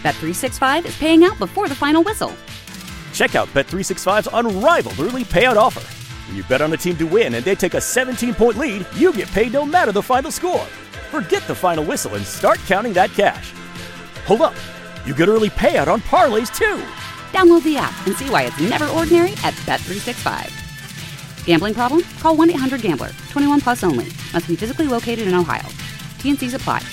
Bet365 is paying out before the final whistle. Check out Bet365's unrivaled early payout offer. When you bet on a team to win and they take a 17-point lead, you get paid no matter the final score. Forget the final whistle and start counting that cash. Hold up. You get early payout on parlays, too. Download the app and see why it's never ordinary at Bet365. Gambling problem? Call 1-800-GAMBLER. 21 plus only. Must be physically located in Ohio. T&Cs apply.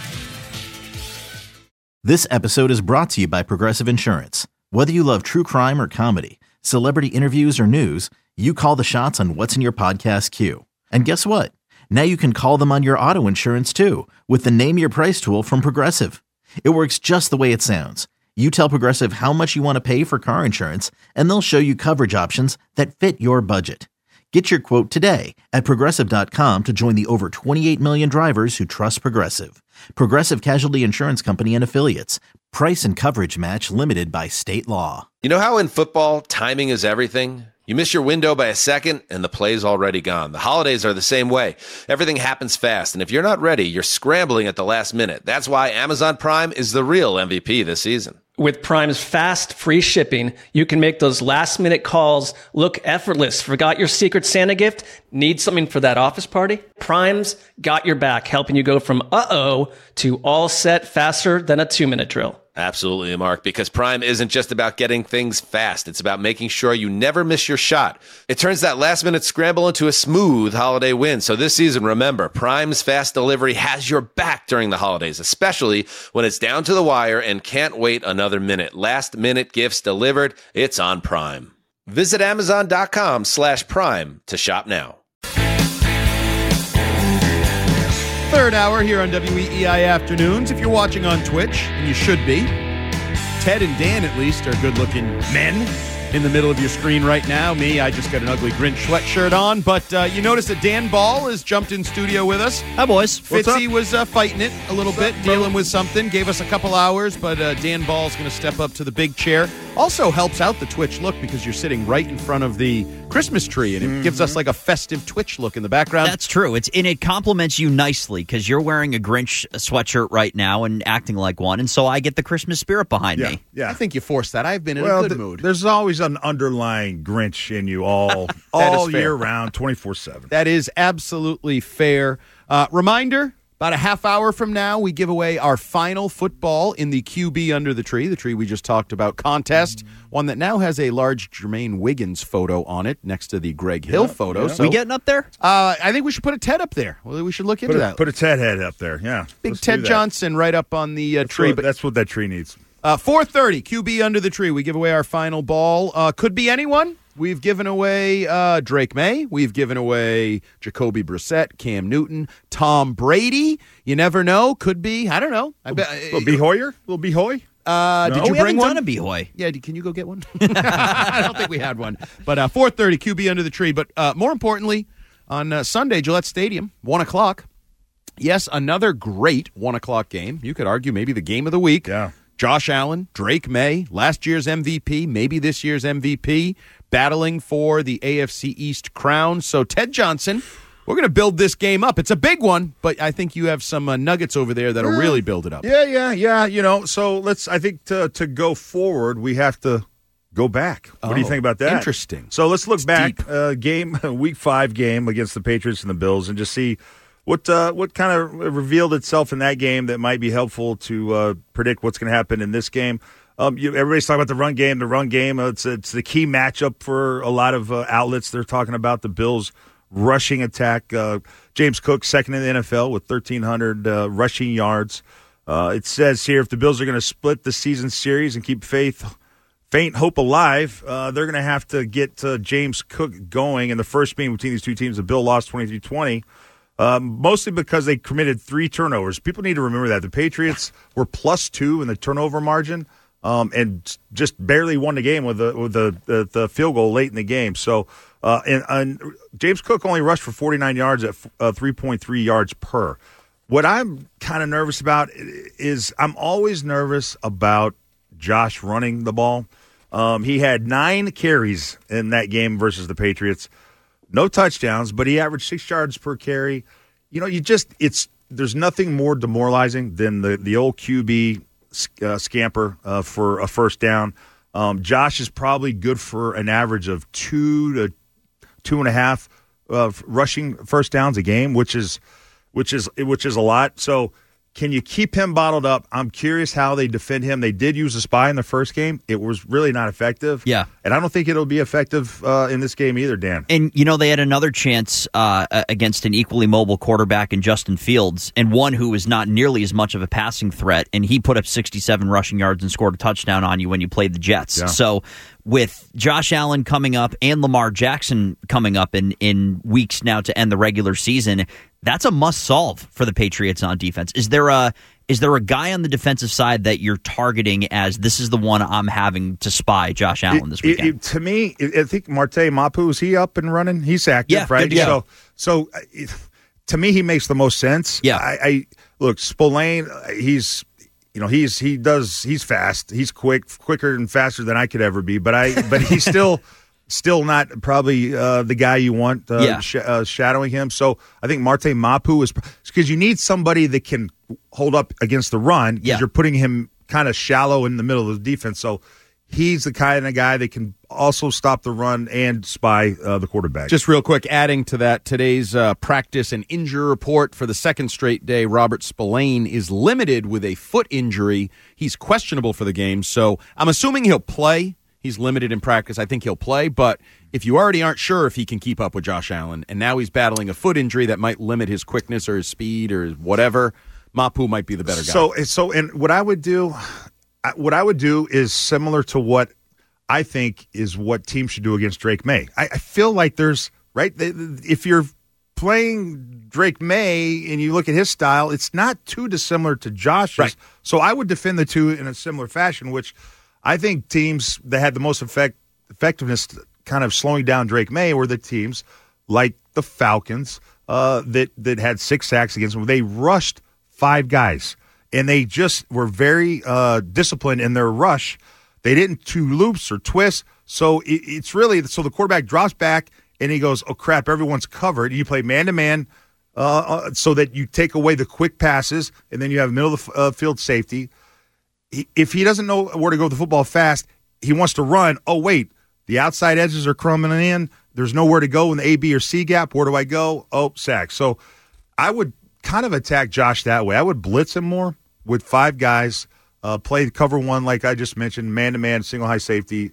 This episode is brought to you by Progressive Insurance. Whether you love true crime or comedy, celebrity interviews or news, you call the shots on what's in your podcast queue. And guess what? Now you can call them on your auto insurance too with the Name Your Price tool from Progressive. It works just the way it sounds. You tell Progressive how much you want to pay for car insurance, and they'll show you coverage options that fit your budget. Get your quote today at Progressive.com to join the over 28 million drivers who trust Progressive. Progressive Casualty Insurance Company and Affiliates. Price and coverage match limited by state law. You know how in football, timing is everything? You miss your window by a second, and the play's already gone. The holidays are the same way. Everything happens fast, and if you're not ready, you're scrambling at the last minute. That's why Amazon Prime is the real MVP this season. With Prime's fast, free shipping, you can make those last-minute calls look effortless. Forgot your Secret Santa gift? Need something for that office party? Prime's got your back, helping you go from uh-oh to all set faster than a 2-minute drill. Absolutely, Mark, because Prime isn't just about getting things fast. It's about making sure you never miss your shot. It turns that last-minute scramble into a smooth holiday win. So this season, remember, Prime's fast delivery has your back during the holidays, especially when it's down to the wire and can't wait another minute. Last-minute gifts delivered. It's on Prime. Visit Amazon.com/Prime to shop now. Third hour here on WEEI Afternoons. If you're watching on Twitch, and you should be, Ted and Dan at least are good-looking men in the middle of your screen right now. Me, I just got an ugly Grinch sweatshirt on, but you notice that Dan Ball has jumped in studio with us. Hi, boys. Fitzy was fighting it a little bit, dealing with something. Gave us a couple hours, but Dan Ball's going to step up to the big chair. Also helps out the Twitch look because you're sitting right in front of the Christmas tree, and it gives us like a festive Twitch look in the background. That's true. It compliments you nicely because you're wearing a Grinch sweatshirt right now and acting like one, and so I get the Christmas spirit behind me. Yeah, I think you forced that. I've been in a good mood. There's always an underlying Grinch in you all year round, 24/7. That is absolutely fair. Reminder, about a half hour from now, we give away our final football in the QB Under the Tree we just talked about contest, one that now has a large Jermaine Wiggins photo on it next to the Greg Hill photo. Yeah. So, we getting up there? I think we should put a Ted up there. Well, we should look into that. Put a Ted head up there, yeah. Big Ted Johnson right up on the tree. But that's what that tree needs. 4:30, QB Under the Tree. We give away our final ball. Could be anyone. We've given away Drake May. We've given away Jacoby Brissett, Cam Newton, Tom Brady. You never know. Could be. I don't know. Little B. Hoyer? Little B. Hoy? Did you bring one? Done a B-Hoy. Yeah, can you go get one? I don't think we had one. But 4:30, QB Under the Tree. But more importantly, on Sunday, Gillette Stadium, 1 o'clock. Yes, another great 1 o'clock game. You could argue maybe the game of the week. Yeah. Josh Allen, Drake May, last year's MVP, maybe this year's MVP, battling for the AFC East crown. So, Ted Johnson, we're going to build this game up. It's a big one, but I think you have some nuggets over there that'll really build it up. Yeah. You know, so I think to go forward, we have to go back. What do you think about that? Interesting. So let's look back. Week 5 game against the Patriots and the Bills and just see what kind of revealed itself in that game that might be helpful to predict what's going to happen in this game. Everybody's talking about the run game. The run game, it's the key matchup for a lot of outlets. They're talking about the Bills' rushing attack. James Cook, second in the NFL with 1,300 rushing yards. It says here if the Bills are going to split the season series and keep faint hope alive, they're going to have to get James Cook going. And the first meeting between these two teams, the Bill lost 23-20. Mostly because they committed 3 turnovers. People need to remember that. The Patriots were +2 in the turnover margin and just barely won the game with the field goal late in the game. So, and James Cook only rushed for 49 yards at 3.3 yards per. What I'm kind of nervous about is I'm always nervous about Josh running the ball. He had 9 carries in that game versus the Patriots. No touchdowns, but he averaged 6 yards per carry. You know, there's nothing more demoralizing than the old QB scamper for a first down. Josh is probably good for an average of 2 to 2.5 rushing first downs a game, which is a lot. So can you keep him bottled up? I'm curious how they defend him. They did use a spy in the first game. It was really not effective. Yeah. And I don't think it'll be effective in this game either, Dan. And, they had another chance against an equally mobile quarterback in Justin Fields, and one who was not nearly as much of a passing threat, and he put up 67 rushing yards and scored a touchdown on you when you played the Jets. Yeah. So with Josh Allen coming up and Lamar Jackson coming up in weeks now to end the regular season, that's a must-solve for the Patriots on defense. Is there a guy on the defensive side that you're targeting as this is the one I'm having to spy Josh Allen this weekend? To me, I think Marte Mapu, is he up and running? He's active, right? Yeah. So to me, he makes the most sense. Yeah. I look, Spillane, he's fast. He's quicker and faster than I could ever be. But he's still not probably the guy you want shadowing him. So I think Marte Mapu is because you need somebody that can hold up against the run because you're putting him kind of shallow in the middle of the defense. So he's the kind of guy that can also stop the run and spy the quarterback. Just real quick, adding to that, today's practice and injury report for the second straight day, Robert Spillane is limited with a foot injury. He's questionable for the game, so I'm assuming he'll play. He's limited in practice. I think he'll play, but if you already aren't sure if he can keep up with Josh Allen, and now he's battling a foot injury that might limit his quickness or his speed or whatever, Mapu might be the better guy. So, and what I would do is similar to what I think is what teams should do against Drake May. I feel like there's if you're playing Drake May and you look at his style, it's not too dissimilar to Josh's. Right. So I would defend the two in a similar fashion, which I think teams that had the most effectiveness kind of slowing down Drake May were the teams like the Falcons that had 6 sacks against them. They rushed 5 guys, and they just were very disciplined in their rush. They didn't do loops or twists, so it's really – so the quarterback drops back, and he goes, oh, crap, everyone's covered. You play man-to-man so that you take away the quick passes, and then you have middle-of-the-field safety. If he doesn't know where to go with the football fast, he wants to run. Oh, wait, the outside edges are crumbling in. There's nowhere to go in the A, B, or C gap. Where do I go? Oh, sack. So I would kind of attack Josh that way. I would blitz him more with 5 guys, play cover one like I just mentioned, man-to-man, single high safety,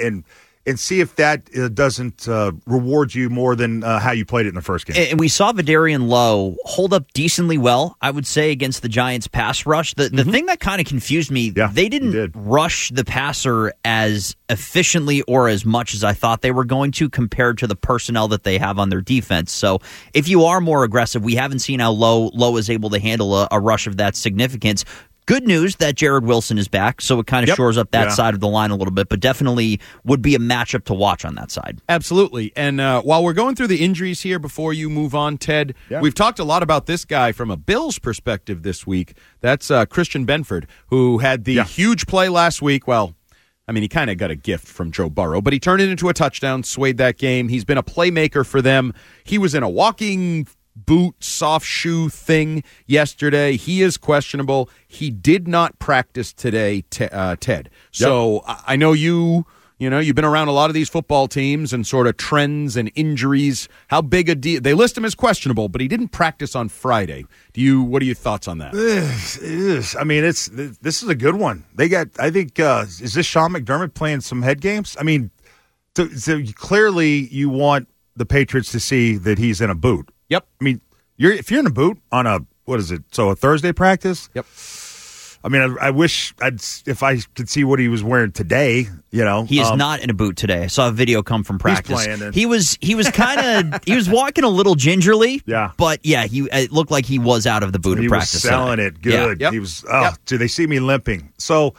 and see if that doesn't reward you more than how you played it in the first game. And we saw Vidarian Lowe hold up decently well, I would say, against the Giants' pass rush. The thing that kind of confused me, they didn't rush the passer as efficiently or as much as I thought they were going to compared to the personnel that they have on their defense. So if you are more aggressive, we haven't seen how Lowe is able to handle a rush of that significance. Good news that Jared Wilson is back, so it kind of shores up that side of the line a little bit, but definitely would be a matchup to watch on that side. Absolutely. And while we're going through the injuries here before you move on, Ted, we've talked a lot about this guy from a Bills perspective this week. That's Christian Benford, who had the huge play last week. Well, I mean, he kind of got a gift from Joe Burrow, but he turned it into a touchdown, swayed that game. He's been a playmaker for them. He was in a walking boot, soft shoe thing yesterday. He is questionable. He did not practice today, Ted. So I know you've been around a lot of these football teams and sort of trends and injuries. How big a deal? They list him as questionable, but he didn't practice on Friday. What are your thoughts on that? It is. I mean, this is a good one. They got, I think, is this Sean McDermott playing some head games? I mean, so clearly you want the Patriots to see that he's in a boot. Yep. I mean, if you're in a boot on a Thursday practice? Yep. I mean, I wish if I could see what he was wearing today. He is not in a boot today. I saw a video come from practice. He's playing. He was kind of he was walking a little gingerly. Yeah. But it looked like he was out of the boot of practice. He was selling it good. Yeah. He was. Do they see me limping? So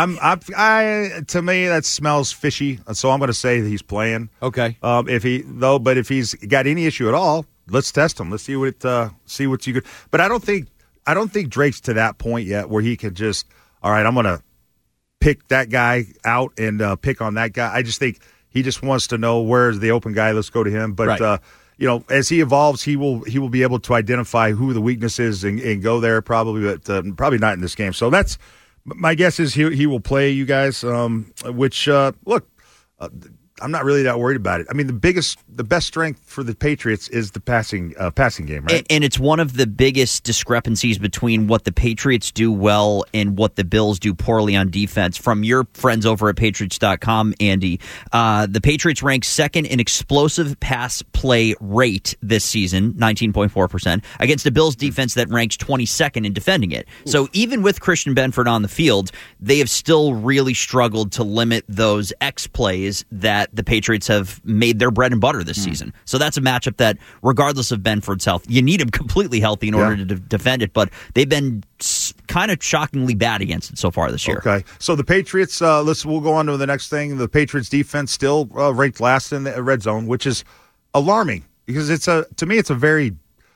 to me that smells fishy. So I'm going to say that he's playing. Okay. But if he's got any issue at all, let's test him. Let's see what you could. But I don't think Drake's to that point yet where he could just, all right, I'm going to pick that guy out and pick on that guy. I just think he just wants to know where's the open guy. Let's go to him. But as he evolves, he will be able to identify who the weakness is and go there probably, but probably not in this game. So that's My guess is he will play you guys, which, look, I'm not really that worried about it. I mean, the best strength for the Patriots is the passing game, right? And it's one of the biggest discrepancies between what the Patriots do well and what the Bills do poorly on defense. From your friends over at Patriots.com, Andy, the Patriots rank second in explosive pass play rate this season, 19.4%, against a Bills defense that ranks 22nd in defending it. Ooh. So even with Christian Benford on the field, they have still really struggled to limit those X plays that the Patriots have made their bread and butter this season. So that's a matchup that, regardless of Benford's health, you need him completely healthy in order to defend it, but they've been kind of shockingly bad against it so far this year. Okay, so the Patriots, we'll go on to the next thing. The Patriots defense still ranked last in the red zone, which is alarming because to me it's a very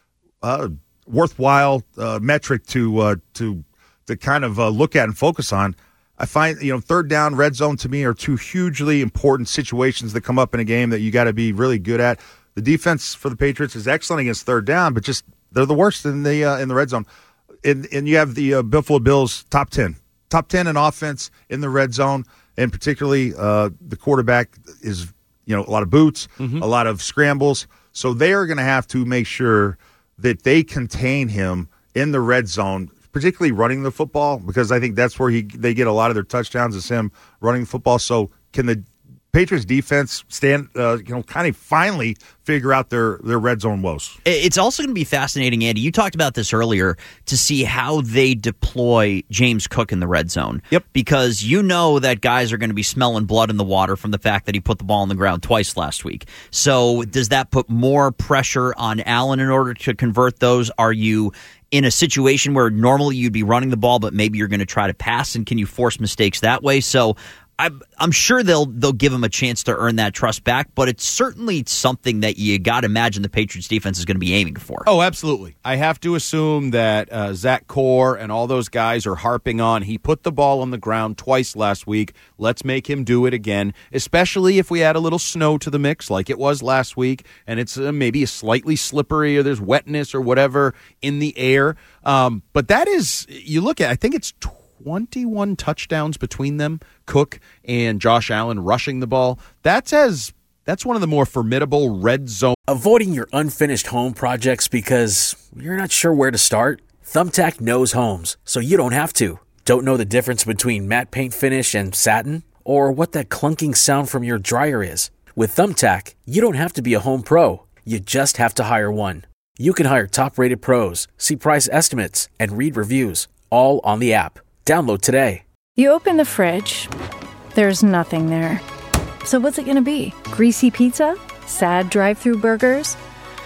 worthwhile metric to kind of look at and focus on. I find, third down, red zone to me are two hugely important situations that come up in a game that you got to be really good at. The defense for the Patriots is excellent against third down, but just they're the worst in the red zone. And you have the Buffalo Bills top 10 in offense in the red zone, and particularly the quarterback is a lot of boots, a lot of scrambles. So they are going to have to make sure that they contain him in the red zone, particularly running the football, because I think that's where they get a lot of their touchdowns is him running the football. So can the Patriots defense kind of finally figure out their red zone woes? It's also going to be fascinating, Andy. You talked about this earlier, to see how they deploy James Cook in the red zone. Yep. Because that guys are going to be smelling blood in the water from the fact that he put the ball on the ground twice last week. So does that put more pressure on Allen in order to convert those? Are you in a situation where normally you'd be running the ball, but maybe you're going to try to pass, and can you force mistakes that way? So I'm sure they'll give him a chance to earn that trust back, but it's certainly something that you got to imagine the Patriots defense is going to be aiming for. Oh, absolutely. I have to assume that Zach Core and all those guys are harping on, he put the ball on the ground twice last week. Let's make him do it again, especially if we add a little snow to the mix like it was last week, and it's maybe a slightly slippery or there's wetness or whatever in the air. But that is, you look at, I think it's 21 touchdowns between them, Cook and Josh Allen rushing the ball. That's one of the more formidable red zone. Avoiding your unfinished home projects because you're not sure where to start? Thumbtack knows homes, so you don't have to. Don't know the difference between matte paint finish and satin? Or what that clunking sound from your dryer is? With Thumbtack, you don't have to be a home pro. You just have to hire one. You can hire top-rated pros, see price estimates, and read reviews, all on the app. Download today. You open the fridge. There's nothing there. So what's it going to be? Greasy pizza? Sad drive-thru burgers?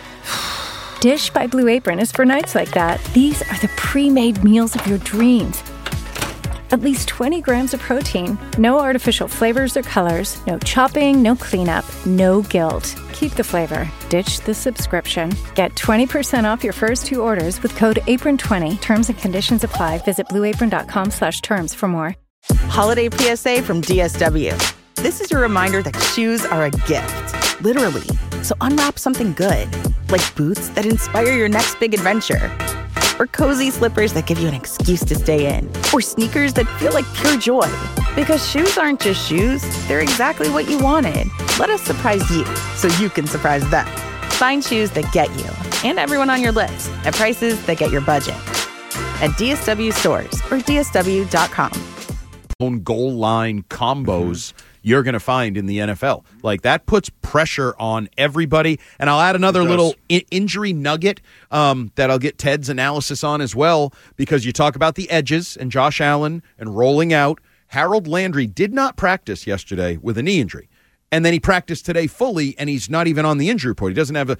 Dish by Blue Apron is for nights like that. These are the pre-made meals of your dreams. At least 20 grams of protein. No artificial flavors or colors. No chopping, no cleanup, no guilt. Keep the flavor. Ditch the subscription. Get 20% off your first 2 orders with code APRON20. Terms and conditions apply. Visit blueapron.com/terms for more. Holiday PSA from DSW. This is your reminder that shoes are a gift. Literally. So unwrap something good. Like boots that inspire your next big adventure. Or cozy slippers that give you an excuse to stay in. Or sneakers that feel like pure joy. Because shoes aren't just shoes, they're exactly what you wanted. Let us surprise you so you can surprise them. Find shoes that get you and everyone on your list at prices that get your budget. At DSW stores or DSW.com. Goal line combos you're going to find in the NFL. Like, that puts pressure on everybody. And I'll add another little injury nugget that I'll get Ted's analysis on as well, because you talk about the edges and Josh Allen and rolling out. Harold Landry did not practice yesterday with a knee injury. And then he practiced today fully, and he's not even on the injury report. He doesn't have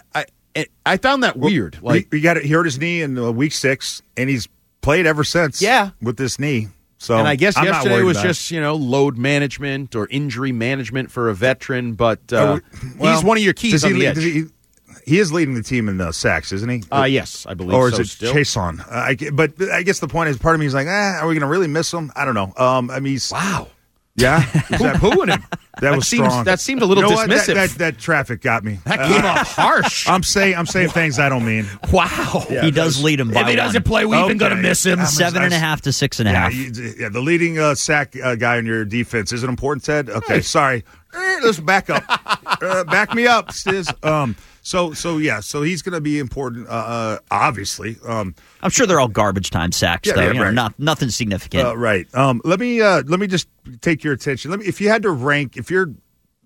I found that weird. Like, he hurt his knee in week 6, and he's played ever since with this knee. So, and I guess yesterday was just, load management or injury management for a veteran, but he's one of your keys on the edge. He is leading the team in the sacks, isn't he? Yes, I believe or so. Or is it Chason? But I guess the point is, part of me is like, are we going to really miss him? I don't know. Wow. Yeah? Poo-pooing him. That was strong. That seemed a little dismissive. That traffic got me. That came off harsh. I'm saying things I don't mean. Wow. Yeah, he does lead him by if he doesn't play, we even going to miss him. 7.5 to 6.5. Yeah, the leading sack guy on your defense. Is it important, Ted? Okay, sorry. Let's back up. Back me up, Stiz. So he's going to be important, obviously. I'm sure they're all garbage time sacks, though. Right. Nothing significant. Right. Let me just take your attention. If you had to rank, if you're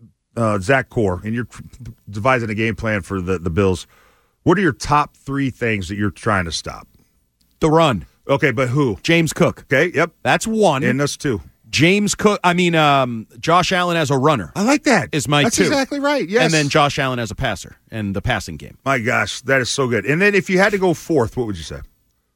Zach Core and you're devising a game plan for the Bills, what are your top 3 things that you're trying to stop? The run. Okay, but who? James Cook. Okay, yep. That's one. And us 2. James Cook. Josh Allen as a runner. I like that. Is my 2. That's exactly right. Yes. And then Josh Allen as a passer and the passing game. My gosh, that is so good. And then if you had to go 4th, what would you say?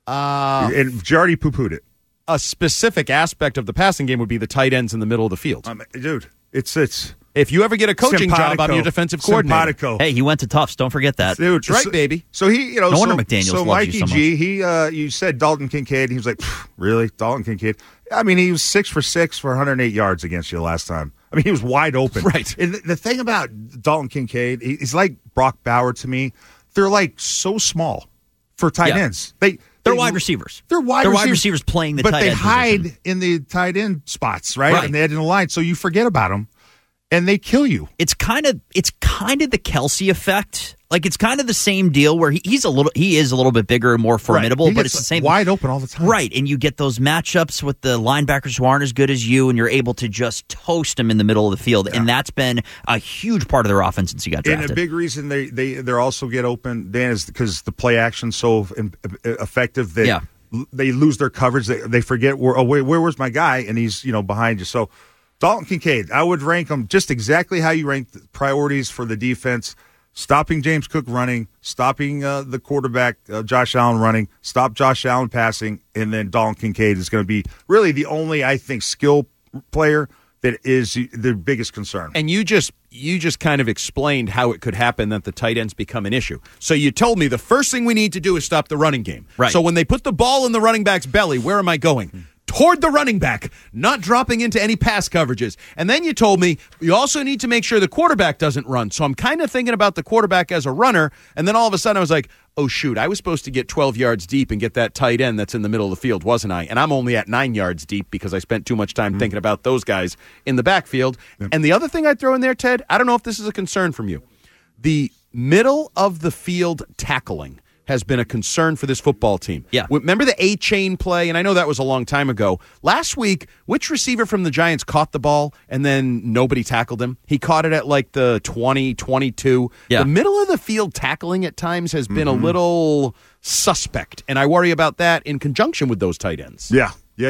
And Jardy poo-pooed it. A specific aspect of the passing game would be the tight ends in the middle of the field. Dude, it's if you ever get a coaching job, I'm your defensive coordinator. Simpatico. Hey, he went to Tufts. Don't forget that. Dude, that's right, baby. So he, no wonder McDaniels so loves Mikey you so much. G, you said Dalton Kincaid. He was like, really, Dalton Kincaid? I mean, he was 6 for 6 for 108 yards against you last time. I mean, he was wide open. Right. And the thing about Dalton Kincaid, he's like Brock Bauer to me. They're like so small for tight ends. They're wide receivers. They're wide receivers playing the tight end. But they hide position. in the tight end spots, right? And they head in the line, so you forget about them, and they kill you. It's kind of the Kelsey effect. Like, it's kind of the same deal where he is a little bit bigger and more formidable, but it's the same wide open all the time. Right, and you get those matchups with the linebackers who aren't as good as you, and you're able to just toast them in the middle of the field, and that's been a huge part of their offense since he got drafted. And a big reason they're also get open, Dan, is because the play action's so effective that they lose their coverage. They forget where's my guy, and he's behind you. So Dalton Kincaid, I would rank him just exactly how you rank the priorities for the defense. Stopping James Cook running, stopping the quarterback, Josh Allen running, stop Josh Allen passing, and then Dalton Kincaid is going to be really the only, I think, skill player that is the biggest concern. And you just kind of explained how it could happen that the tight ends become an issue. So you told me the first thing we need to do is stop the running game. Right. So when they put the ball in the running back's belly, where am I going? Toward the running back, not dropping into any pass coverages. And then you told me you also need to make sure the quarterback doesn't run. So I'm kind of thinking about the quarterback as a runner, and then all of a sudden I was like, oh, shoot, I was supposed to get 12 yards deep and get that tight end that's in the middle of the field, wasn't I? And I'm only at 9 yards deep because I spent too much time thinking about those guys in the backfield. And the other thing I'd throw in there, Ted, I don't know if this is a concern from you. The middle of the field tackling has been a concern for this football team. Yeah. Remember the A-chain play? And I know that was a long time ago. Last week, which receiver from the Giants caught the ball and then nobody tackled him? He caught it at like the 20, 22. Yeah. The middle of the field tackling at times has been a little suspect, and I worry about that in conjunction with those tight ends. Yeah.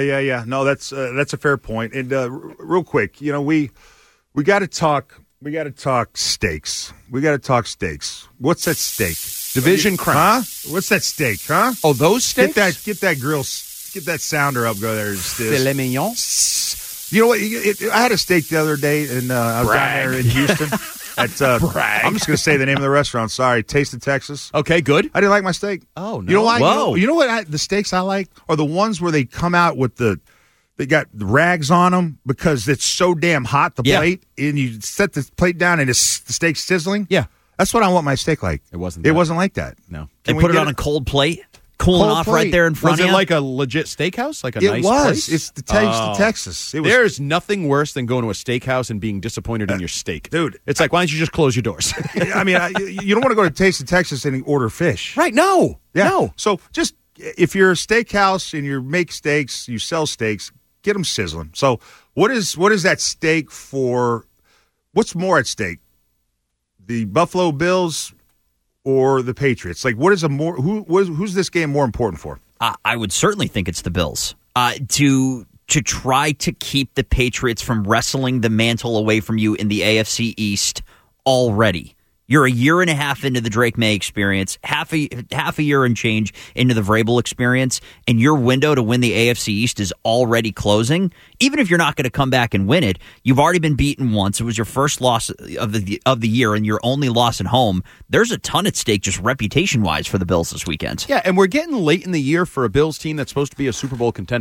No, that's a fair point. And real quick, we got to talk. We got to talk steaks. What's that steak? Division crown. Huh? What's that steak, huh? Oh, those steaks? Get that grill, get that sounder up, go there. Filet mignon? You know what? I had a steak the other day, and I was down there in Houston. I'm just going to say the name of the restaurant. Sorry, Taste of Texas. Okay, good. I didn't like my steak. Oh, no. You know why? Whoa. You know what? The steaks I like are the ones where they come out with they got the rags on them because it's so damn hot, the plate, and you set the plate down and the steak's sizzling. Yeah. That's what I want my steak like. It wasn't like that. No. They put it on a cold plate, cooling off right there in front of you. Was it like a legit steakhouse? Like a nice place? It place? was. It's the Taste of Texas. There's nothing worse than going to a steakhouse and being disappointed in your steak. Dude. It's like, why don't you just close your doors? I mean, you don't want to go to Taste of Texas and order fish. Right, no. Yeah. No. So just, if you're a steakhouse and you make steaks, you sell steaks, get them sizzling. So what is that steak for? What's more at stake? The Buffalo Bills or the Patriots? Like, what is who's this game more important for? I would certainly think it's the Bills. To try to keep the Patriots from wrestling the mantle away from you in the AFC East already. You're a year and a half into the Drake May experience, half a year and change into the Vrabel experience, and your window to win the AFC East is already closing. Even if you're not going to come back and win it, you've already been beaten once. It was your first loss of the year and your only loss at home. There's a ton at stake just reputation-wise for the Bills this weekend. Yeah, and we're getting late in the year for a Bills team that's supposed to be a Super Bowl contender.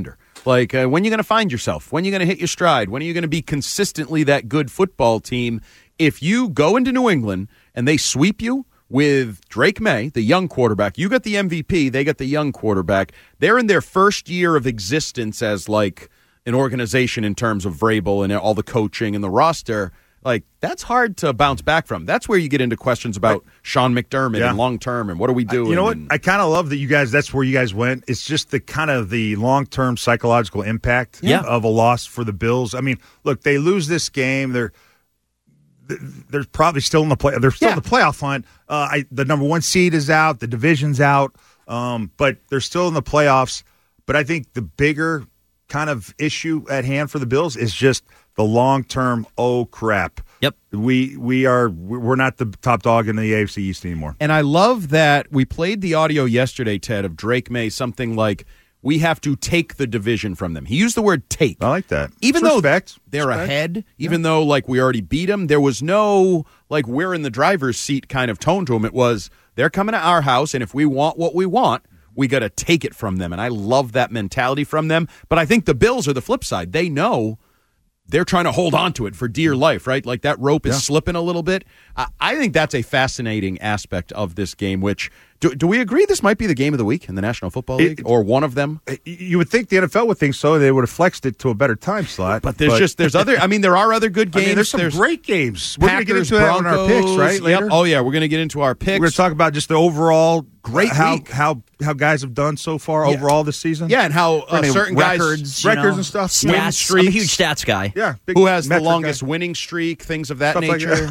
Like, when are you going to find yourself? When are you going to hit your stride? When are you going to be consistently that good football team? If you go into New England and they sweep you with Drake May, the young quarterback, you got the MVP, they got the young quarterback. They're in their first year of existence as, like, an organization in terms of Vrabel and all the coaching and the roster. Like, that's hard to bounce back from. That's where you get into questions about Sean McDermott and long-term and what do we do? You know what? I kind of love that you guys, that's where you guys went. It's just the kind of the long-term psychological impact of a loss for the Bills. I mean, look, they lose this game. They're probably still in the play. They're still in the playoff hunt. The number one seed is out. The division's out. But they're still in the playoffs. But I think the bigger kind of issue at hand for the Bills is just the long-term, oh, crap. Yep. We're not the top dog in the AFC East anymore. And I love that we played the audio yesterday, Ted, of Drake May, something like, we have to take the division from them. He used the word take. I like that. Even though they're ahead, even though, like, we already beat them, there was no, like, we're in the driver's seat kind of tone to them. It was, they're coming to our house, and if we want what we want, we got to take it from them. And I love that mentality from them. But I think the Bills are the flip side. They know they're trying to hold on to it for dear life, right? Like, that rope is slipping a little bit. I think that's a fascinating aspect of this game, which, do we agree this might be the game of the week in the National Football League, or one of them? You would think the NFL would think so. They would have flexed it to a better time slot. But there's other, I mean, there are other good games. I mean, there's some great games. We're going to get into that on our picks, right, later? Yep. Oh, yeah, we're going to get into our picks. We're going to talk about just the overall great week. How guys have done so far overall this season. Yeah, and how certain records and stuff. Stats. I'm a huge stats guy. Yeah. Who has the longest winning streak, things of that nature.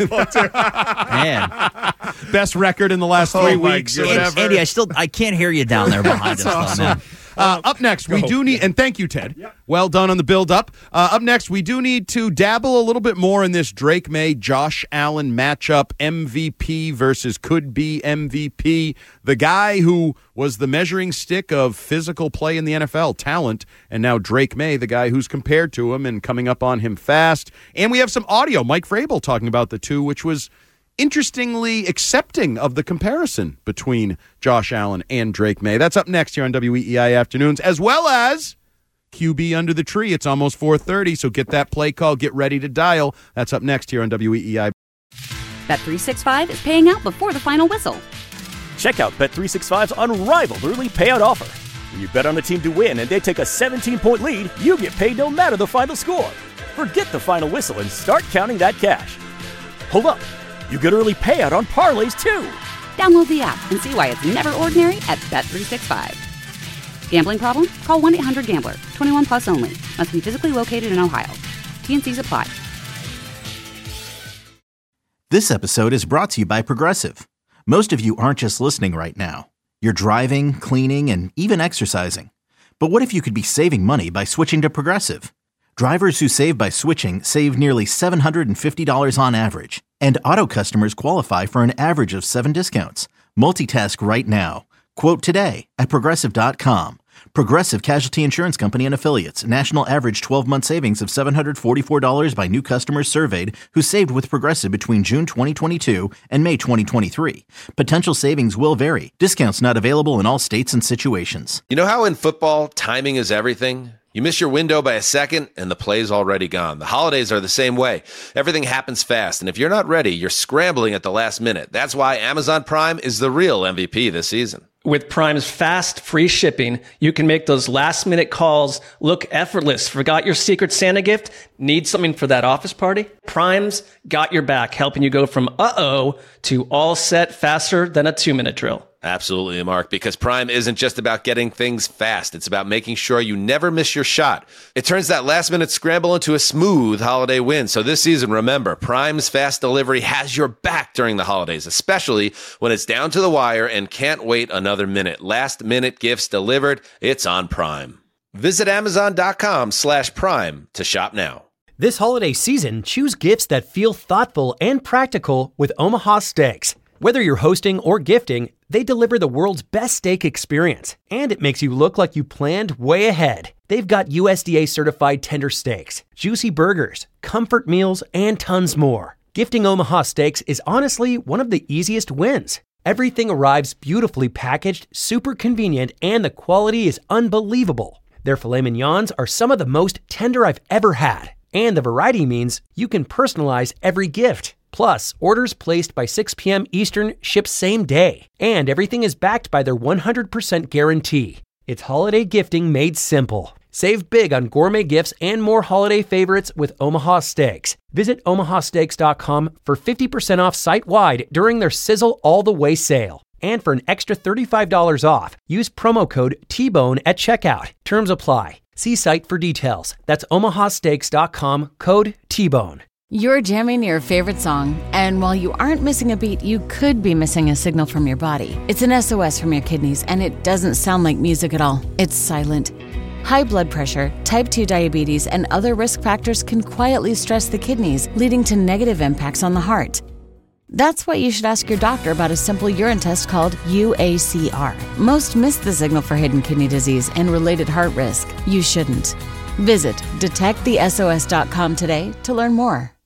Man. Best record in the last 3 weeks or whatever. Andy, I can't hear you down there behind us. Awesome. Man. Up next, we do need, and thank you, Ted. Yep. Well done on the build-up. Up next, we do need to dabble a little bit more in this Drake May, Josh Allen matchup, MVP versus could-be MVP. The guy who was the measuring stick of physical play in the NFL, talent, and now Drake May, the guy who's compared to him and coming up on him fast. And we have some audio, Mike Vrabel talking about the two, which was interestingly accepting of the comparison between Josh Allen and Drake May. That's up next here on WEEI Afternoons, as well as QB Under the Tree. It's almost 4:30, so get that play call, get ready to dial. That's up next here on WEEI. Bet365 is paying out before the final whistle. Check out Bet365's unrivaled early payout offer. When you bet on a team to win and they take a 17-point lead, you get paid no matter the final score. Forget the final whistle and start counting that cash. Hold up. You get early payout on parlays, too. Download the app and see why it's never ordinary at Bet365. Gambling problem? Call 1-800-GAMBLER. 21 plus only. Must be physically located in Ohio. T&Cs apply. This episode is brought to you by Progressive. Most of you aren't just listening right now. You're driving, cleaning, and even exercising. But what if you could be saving money by switching to Progressive? Drivers who save by switching save nearly $750 on average. And auto customers qualify for an average of 7 discounts. Multitask right now. Quote today at Progressive.com. Progressive Casualty Insurance Company and Affiliates. National average 12-month savings of $744 by new customers surveyed who saved with Progressive between June 2022 and May 2023. Potential savings will vary. Discounts not available in all states and situations. You know how in football, timing is everything? You miss your window by a second, and the play's already gone. The holidays are the same way. Everything happens fast, and if you're not ready, you're scrambling at the last minute. That's why Amazon Prime is the real MVP this season. With Prime's fast, free shipping, you can make those last-minute calls look effortless. Forgot your Secret Santa gift? Need something for that office party? Prime's got your back, helping you go from uh-oh to all set faster than a 2-minute drill. Absolutely, Mark, because Prime isn't just about getting things fast. It's about making sure you never miss your shot. It turns that last-minute scramble into a smooth holiday win. So this season, remember, Prime's fast delivery has your back during the holidays, especially when it's down to the wire and can't wait another minute. Last-minute gifts delivered. It's on Prime. Visit Amazon.com/Prime to shop now. This holiday season, choose gifts that feel thoughtful and practical with Omaha Steaks. Whether you're hosting or gifting, they deliver the world's best steak experience, and it makes you look like you planned way ahead. They've got USDA certified tender steaks, juicy burgers, comfort meals, and tons more. Gifting Omaha Steaks is honestly one of the easiest wins. Everything arrives beautifully packaged, super convenient, and the quality is unbelievable. Their filet mignons are some of the most tender I've ever had. And the variety means you can personalize every gift. Plus, orders placed by 6 p.m. Eastern ship same day. And everything is backed by their 100% guarantee. It's holiday gifting made simple. Save big on gourmet gifts and more holiday favorites with Omaha Steaks. Visit omahasteaks.com for 50% off site-wide during their Sizzle All the Way sale. And for an extra $35 off, use promo code TBONE at checkout. Terms apply. See site for details. That's omahasteaks.com, code TBONE. You're jamming your favorite song, and while you aren't missing a beat, you could be missing a signal from your body. It's an SOS from your kidneys, and it doesn't sound like music at all. It's silent. High blood pressure, type 2 diabetes, and other risk factors can quietly stress the kidneys, leading to negative impacts on the heart. That's why you should ask your doctor about a simple urine test called UACR. Most miss the signal for hidden kidney disease and related heart risk. You shouldn't. Visit detectthesos.com today to learn more.